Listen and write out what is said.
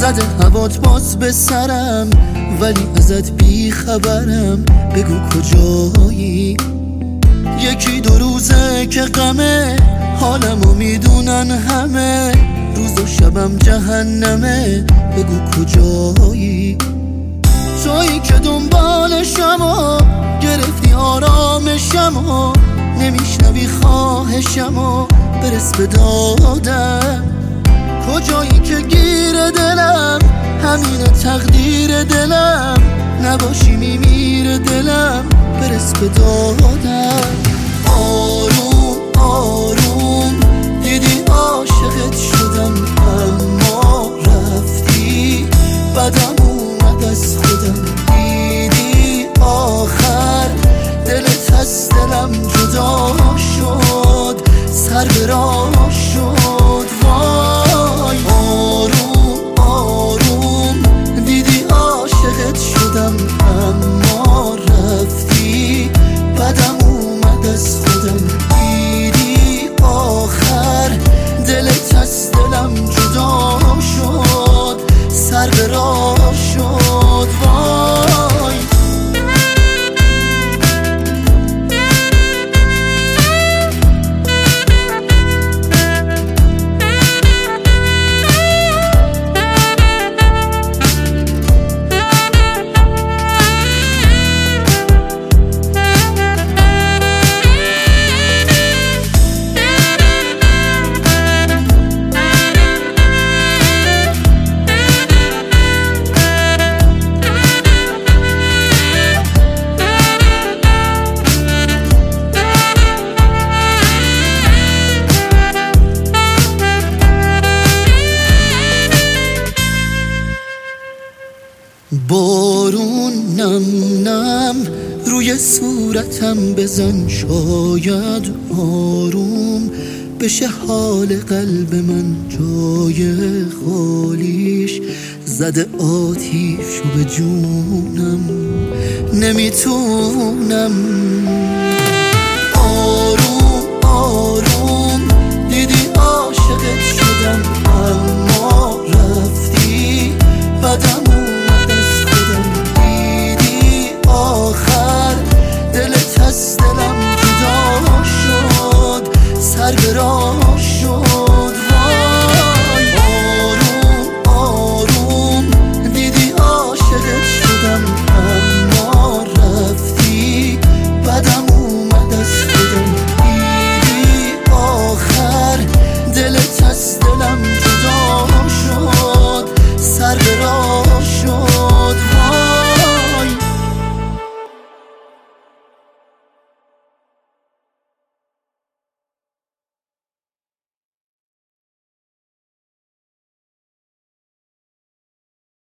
زده هوات باز به سرم، ولی ازت بی خبرم. بگو کجایی؟ یکی دو روزه که غمه، حالمو میدونن همه، روز و شبم جهنمه. بگو کجایی؟ تویی که دنبالشم و گرفتی آرامشم و نمیشنوی خواهشم و برس به دادم. کجایی که گیر دلم، همین تقدیر دلم، نباشی میمیره دلم، برس به دادم. آروم آروم دیدی عاشقت شدم، اما رفتی بدم اومد از خودم. دیدی آخر دلت از دلم جدا شد، سر به راه شد. وای آروم آروم دیدی عاشقت شدم، اما رفتی بدم اومد از خودم. دیدی آخر دلت از دلم جدا شد، سر به راه شد. وای بارون نم نم روی صورتم بزن، شاید آروم بشه حال قلب من. جای خالیش زده آتیشو به جونم، نمیتونم